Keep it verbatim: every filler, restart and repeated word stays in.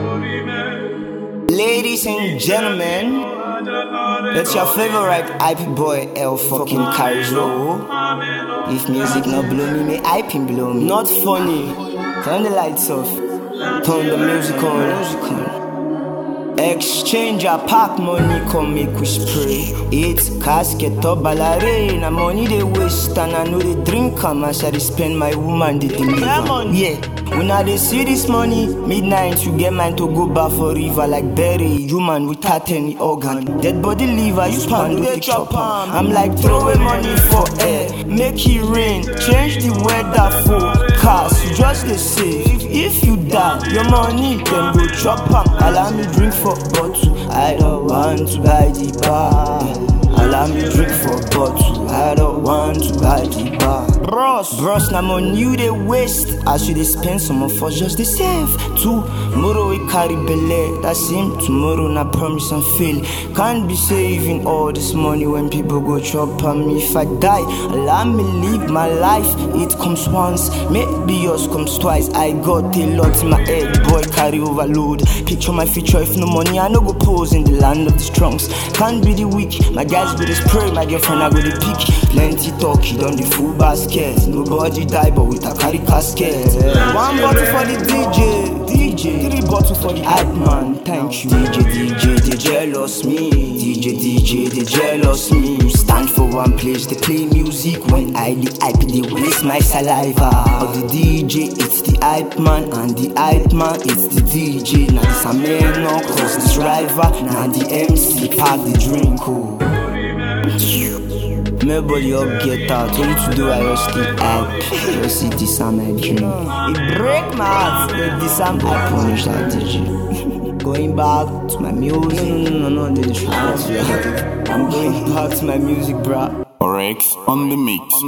Ladies and gentlemen, it's your favorite hype boy L fucking Carizo. If music not blow me, may hype him blow me. Not funny. Turn the lights off. Turn the music on. Exchange a pack money, come make we spray. It's casket up ballerina. Money they waste and I know they drink am as I spend my woman they deliver. Yeah, when I they see this money, midnight you get mine to go back for river like berry. Human without any organ, dead body liver, you span do they chop am. I'm like throwing money for air, make it rain, change the weather forecast. You just they save. If you die, your money then go chop am. Allow me drink for bottle, I don't want to buy the bar. Allow me drink for bottle, I don't want to buy the bar. Bros, bros, na money you they waste. As you they spend some of us just they save. Tomorrow we carry belay, that's him. Tomorrow na promise and fail. Can't be saving all this money when people go chop on me. If I die, allow me live my life. It comes once, maybe yours comes twice. I got a lot in my head, boy carry overload. Picture my future, if no money I no go pose in the land of the strongs. Can't be the weak, my guys go to spray, my girlfriend I go to pick. Plenty talk, you done the full basket. Nobody die but with a carry casket. One bottle for the D J, D J. Three bottle for the hype man, thank you. D J, D J, they jealous me. D J, D J, they jealous me. You stand for one place, they play music. When I the hype, they waste my saliva. But the D J, it's the hype man, and the hype man, it's the D J. Now this a man, no cross this driver. Now the M C pack the drink, oh. My body up, get out. All you to do, I just keep hype. Just see this on my dream. It break my heart, but this I'm I punish that D J. Going back to my music. No, no, no, no, no, I'm going back to my music, bruh. Rex on the mix.